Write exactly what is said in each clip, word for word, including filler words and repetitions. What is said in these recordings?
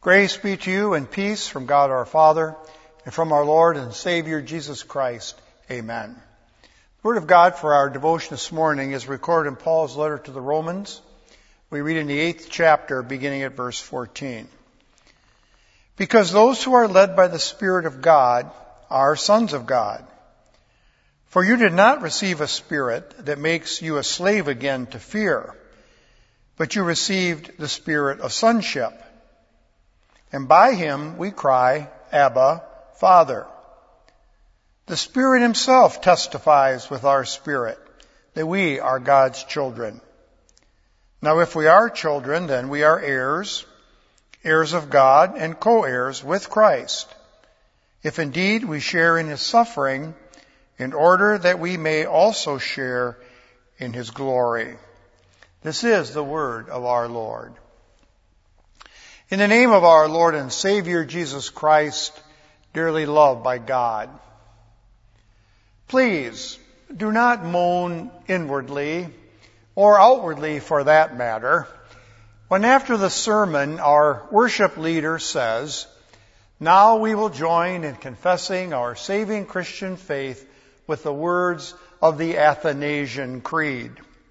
Grace be to you and peace from God our Father and from our Lord and Savior Jesus Christ. Amen. The Word of God for our devotion this morning is recorded in Paul's letter to the Romans. We read in the eighth chapter, beginning at verse fourteen. Because those who are led by the Spirit of God are sons of God. For you did not receive a spirit that makes you a slave again to fear, but you received the spirit of sonship. And by him we cry, Abba, Father. The Spirit himself testifies with our spirit that we are God's children. Now if we are children, then we are heirs, heirs of God and co-heirs with Christ, if indeed we share in his suffering, in order that we may also share in his glory. This is the word of our Lord. In the name of our Lord and Savior Jesus Christ, dearly loved by God, please do not moan inwardly, or outwardly for that matter, when after the sermon our worship leader says, "Now we will join in confessing our saving Christian faith with the words of the Athanasian Creed."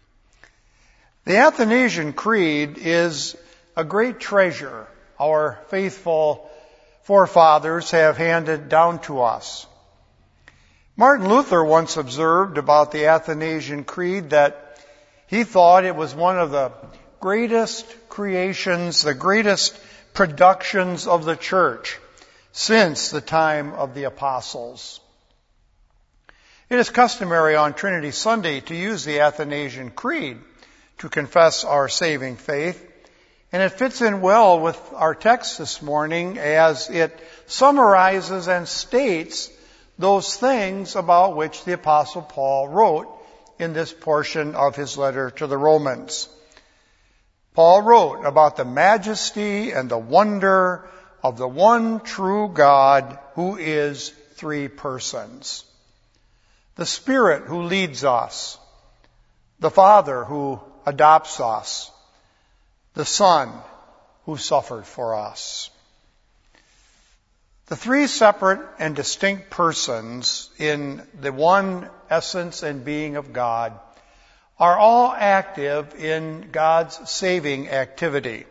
The Athanasian Creed is a great treasure our faithful forefathers have handed down to us. Martin Luther once observed about the Athanasian Creed that he thought it was one of the greatest creations, the greatest productions of the church since the time of the apostles. It is customary on Trinity Sunday to use the Athanasian Creed to confess our saving faith, and it fits in well with our text this morning as it summarizes and states those things about which the Apostle Paul wrote in this portion of his letter to the Romans. Paul wrote about the majesty and the wonder of the one true God who is three persons. The Spirit who leads us, the Father who adopts us, the Son who suffered for us. The three separate and distinct persons in the one essence and being of God are all active in God's saving activity.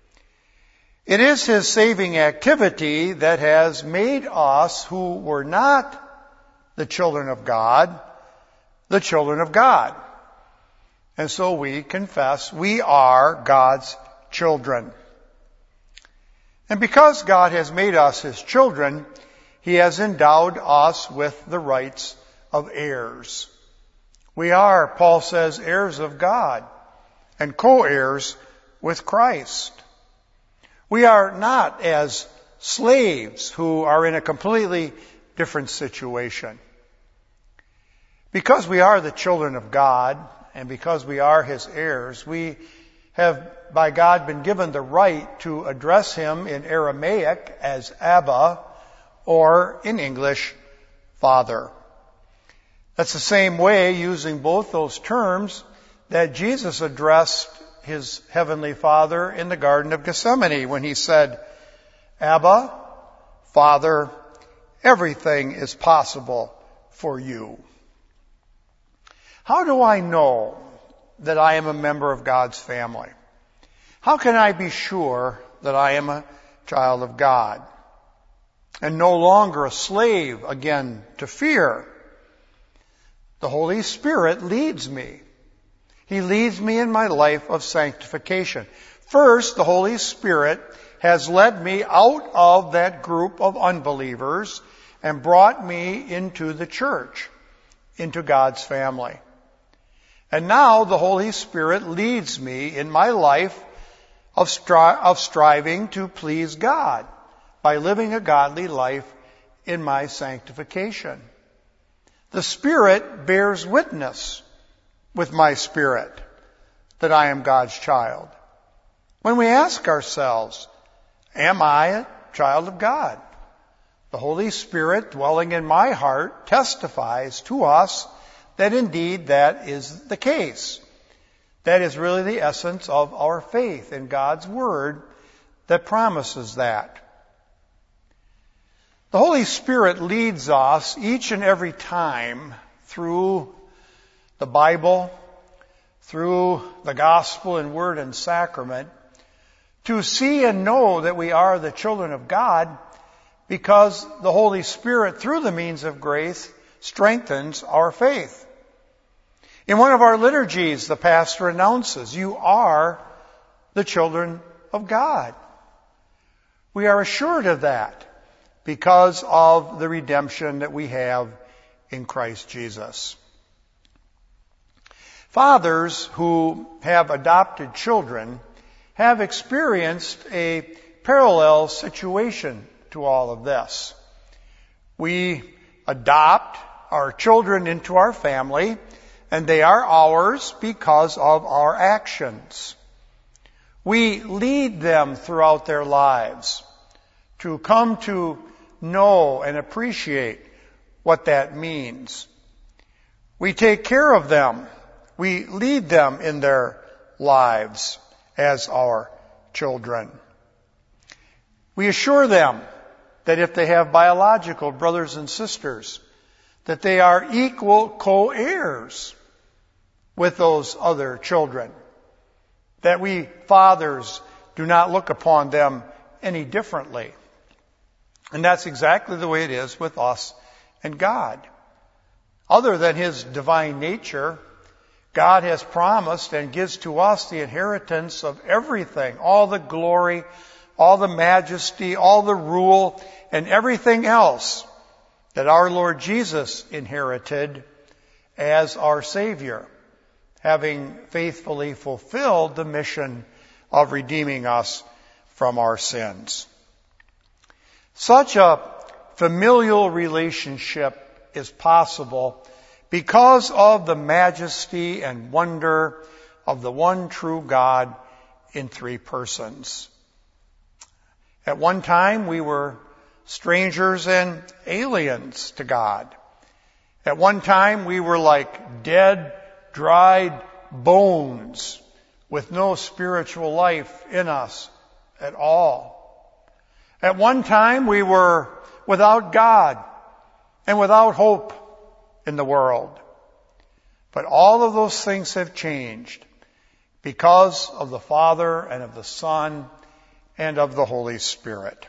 It is his saving activity that has made us who were not the children of God, the children of God. And so we confess we are God's children. And because God has made us his children, he has endowed us with the rights of heirs. We are, Paul says, heirs of God and co-heirs with Christ. We are not as slaves who are in a completely different situation. Because we are the children of God and because we are his heirs, we have by God been given the right to address him in Aramaic as Abba, or in English, Father. That's the same way, using both those terms, that Jesus addressed his heavenly Father in the Garden of Gethsemane when he said, "Abba, Father, everything is possible for you." How do I know that I am a member of God's family? How can I be sure that I am a child of God and no longer a slave again to fear? The Holy Spirit leads me. He leads me in my life of sanctification. First, the Holy Spirit has led me out of that group of unbelievers and brought me into the church, into God's family. And now the Holy Spirit leads me in my life of, stri- of striving to please God by living a godly life in my sanctification. The Spirit bears witness with my spirit that I am God's child. When we ask ourselves, am I a child of God? The Holy Spirit dwelling in my heart testifies to us that indeed that is the case. That is really the essence of our faith in God's Word, that promises that. The Holy Spirit leads us each and every time through the Bible, through the gospel and word and sacrament, to see and know that we are the children of God, because the Holy Spirit, through the means of grace, strengthens our faith. In one of our liturgies, the pastor announces, you are the children of God. We are assured of that because of the redemption that we have in Christ Jesus. Fathers who have adopted children have experienced a parallel situation to all of this. We adopt our children into our family, and they are ours because of our actions. We lead them throughout their lives to come to know and appreciate what that means. We take care of them. We lead them in their lives as our children. We assure them that if they have biological brothers and sisters, that they are equal co-heirs with those other children. That we fathers do not look upon them any differently. And that's exactly the way it is with us and God. Other than His divine nature, God has promised and gives to us the inheritance of everything, all the glory, all the majesty, all the rule, and everything else that our Lord Jesus inherited as our Savior, having faithfully fulfilled the mission of redeeming us from our sins. Such a familial relationship is possible because of the majesty and wonder of the one true God in three persons. At one time, we were strangers and aliens to God. At one time, we were like dead, dried bones with no spiritual life in us at all. At one time, we were without God and without hope in the world. But all of those things have changed because of the Father and of the Son and of the Holy Spirit.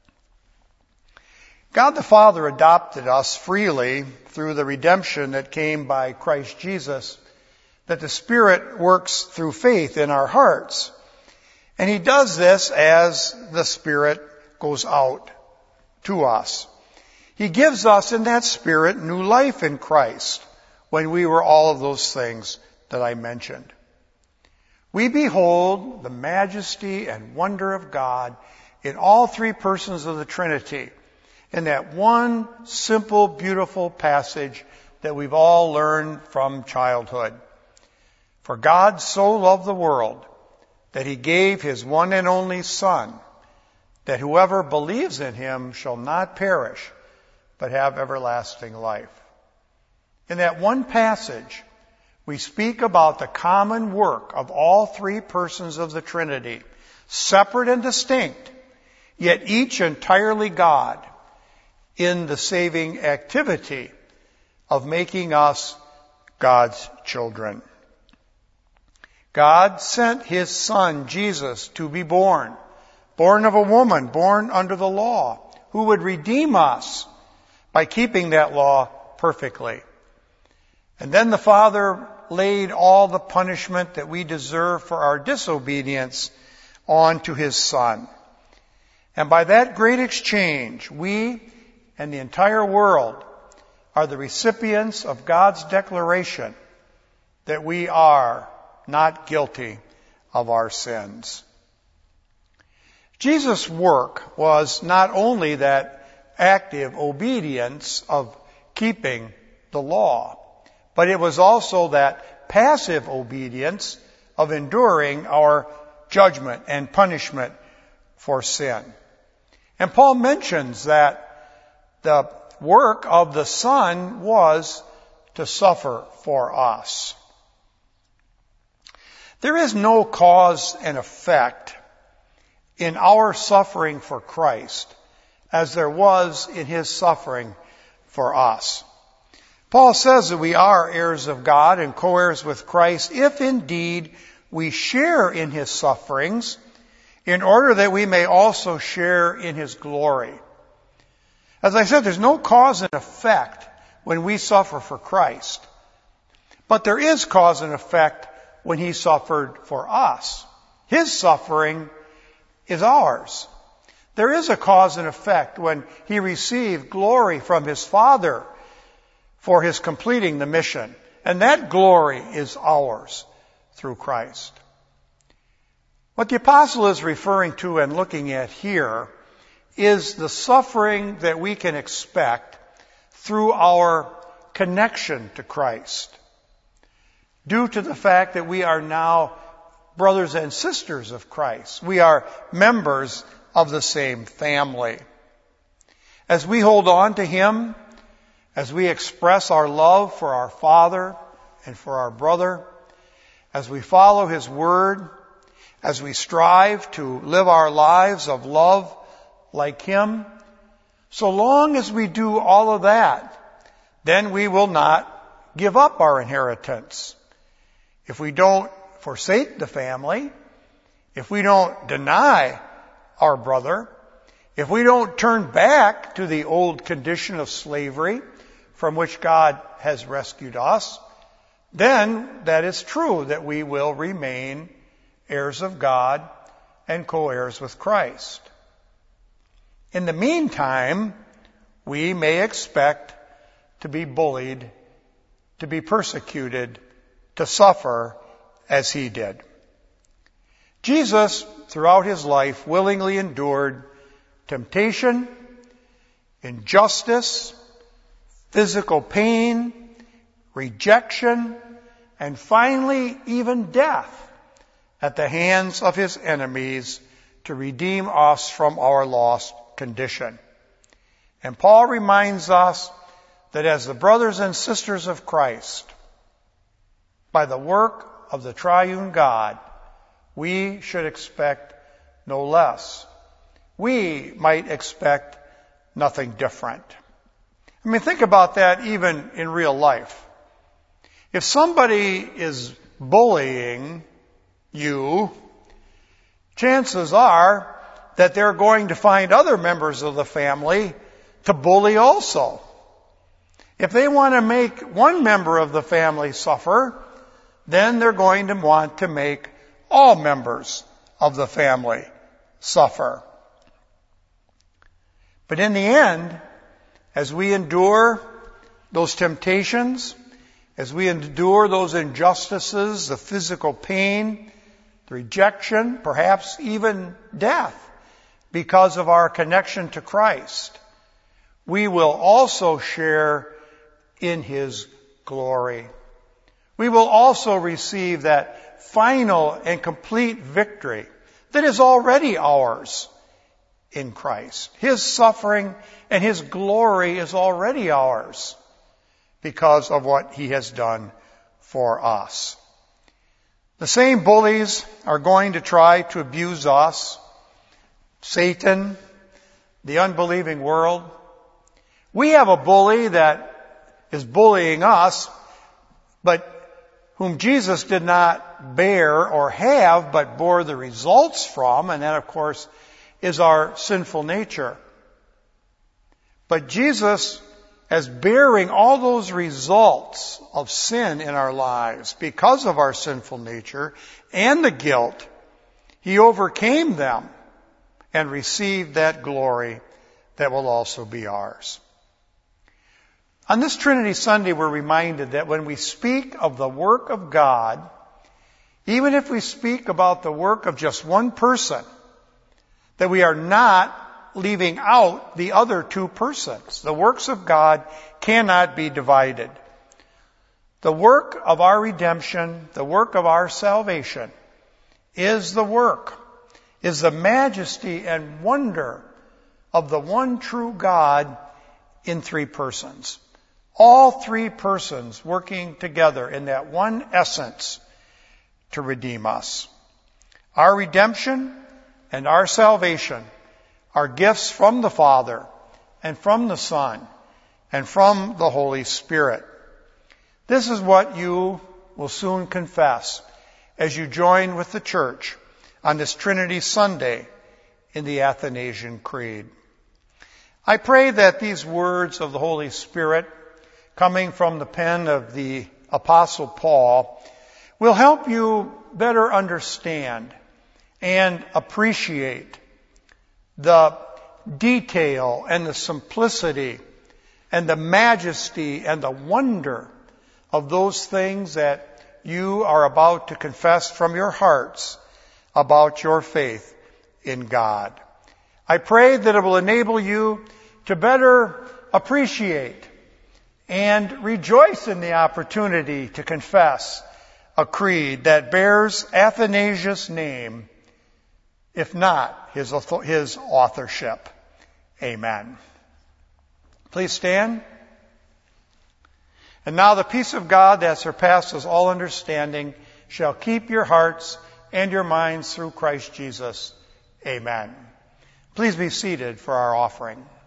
God the Father adopted us freely through the redemption that came by Christ Jesus, that the Spirit works through faith in our hearts. And He does this as the Spirit goes out to us. He gives us in that Spirit new life in Christ when we were all of those things that I mentioned. We behold the majesty and wonder of God in all three persons of the Trinity in that one simple, beautiful passage that we've all learned from childhood. For God so loved the world that He gave His one and only Son, that whoever believes in Him shall not perish, but have everlasting life. In that one passage, we speak about the common work of all three persons of the Trinity, separate and distinct, yet each entirely God, in the saving activity of making us God's children. God sent His Son, Jesus, to be born, born of a woman, born under the law, who would redeem us by keeping that law perfectly. And then the Father laid all the punishment that we deserve for our disobedience onto His Son. And by that great exchange, we and the entire world are the recipients of God's declaration that we are not guilty of our sins. Jesus' work was not only that active obedience of keeping the law, but it was also that passive obedience of enduring our judgment and punishment for sin. And Paul mentions that the work of the Son was to suffer for us. There is no cause and effect in our suffering for Christ as there was in his suffering for us. Paul says that we are heirs of God and co-heirs with Christ if indeed we share in his sufferings, in order that we may also share in his glory. As I said, there's no cause and effect when we suffer for Christ. But there is cause and effect when he suffered for us. His suffering is ours. There is a cause and effect when he received glory from his Father for his completing the mission. And that glory is ours through Christ. What the apostle is referring to and looking at here is the suffering that we can expect through our connection to Christ, due to the fact that we are now brothers and sisters of Christ. We are members of the same family. As we hold on to him, as we express our love for our Father and for our brother, as we follow his word, as we strive to live our lives of love like him, so long as we do all of that, then we will not give up our inheritance. If we don't forsake the family, if we don't deny our brother, if we don't turn back to the old condition of slavery from which God has rescued us, then that is true that we will remain heirs of God and co-heirs with Christ. In the meantime, we may expect to be bullied, to be persecuted, to suffer as he did. Jesus, throughout his life, willingly endured temptation, injustice, physical pain, rejection, and finally even death at the hands of his enemies to redeem us from our lost condition. And Paul reminds us that as the brothers and sisters of Christ, by the work of the triune God, we should expect no less. We might expect nothing different. I mean, think about that even in real life. If somebody is bullying you, chances are that they're going to find other members of the family to bully also. If they want to make one member of the family suffer, then they're going to want to make all members of the family suffer. But in the end, as we endure those temptations, as we endure those injustices, the physical pain, the rejection, perhaps even death, because of our connection to Christ, we will also share in his glory. We will also receive that final and complete victory that is already ours in Christ. His suffering and his glory is already ours because of what he has done for us. The same bullies are going to try to abuse us. Satan, the unbelieving world. We have a bully that is bullying us, but whom Jesus did not bear or have, but bore the results from, and that, of course, is our sinful nature. But Jesus, as bearing all those results of sin in our lives because of our sinful nature and the guilt, he overcame them and received that glory that will also be ours. On this Trinity Sunday, we're reminded that when we speak of the work of God, even if we speak about the work of just one person, that we are not leaving out the other two persons. The works of God cannot be divided. The work of our redemption, the work of our salvation, is the work, is the majesty and wonder of the one true God in three persons. All three persons working together in that one essence to redeem us. Our redemption and our salvation are gifts from the Father and from the Son and from the Holy Spirit. This is what you will soon confess as you join with the Church on this Trinity Sunday in the Athanasian Creed. I pray that these words of the Holy Spirit, coming from the pen of the Apostle Paul, will help you better understand and appreciate the detail and the simplicity and the majesty and the wonder of those things that you are about to confess from your hearts about your faith in God. I pray that it will enable you to better appreciate and rejoice in the opportunity to confess a creed that bears Athanasius' name, if not his, his authorship. Amen. Please stand. And now the peace of God that surpasses all understanding shall keep your hearts and your minds through Christ Jesus. Amen. Please be seated for our offering.